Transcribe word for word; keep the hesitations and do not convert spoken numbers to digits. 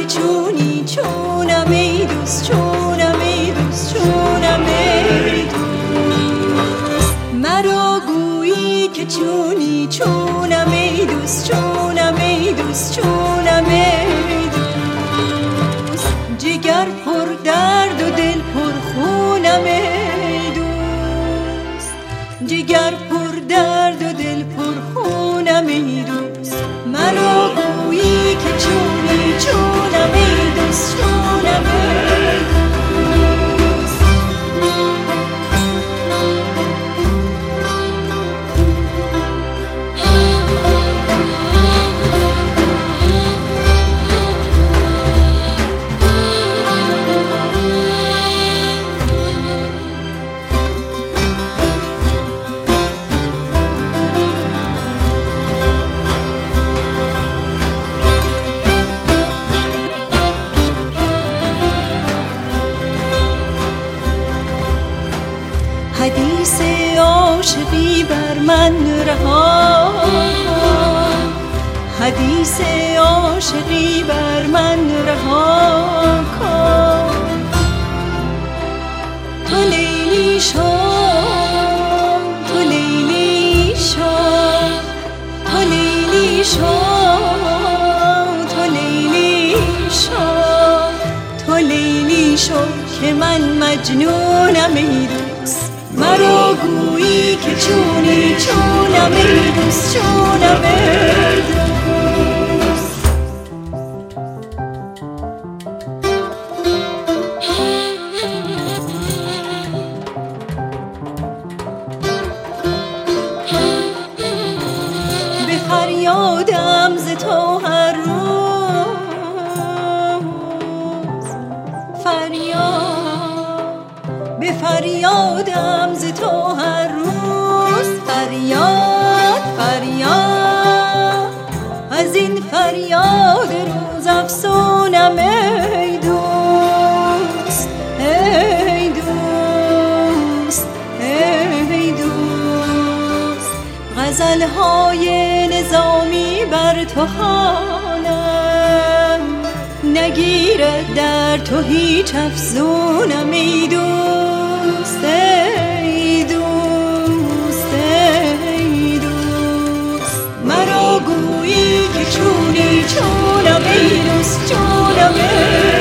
که چونی چونم ای دوست، چونم ای دوست، چونم ای دوست. مرا گویی که چونی چونم ای دوست، چونم ای دوست، چونم ای دوست. جگر پر درد و دل پر خونم ای دوست، جگر پر درد و دل پر خونم ای دوست. مرا گویی که چونی چونم ای دوست، چونم ای دوست. حدیث عاشقی بر من رها کن، حدیث عاشقی بر من رها کن. تو لیلی شو، تو لیلی شو، تو لیلی شو، تو لیلی شو، تو لیلی شو که من مجنونم ای دوست. مرا گویی که چونی چونم ای دوست، چونم ای دوست. به فریادم ز تو هر روز، فریاد به فریادم ز تو هر روز. فریاد فریاد از این فریاد روز افسونم ای دوست، ای دوست، ای دوست. غزل‌های نظامی بر تو خوانم، نگیرد در تو هیچ افزونم ای دوست، ای دوست، ای دوست. مرا گویی که چونی چونم ای دوست، چونم ای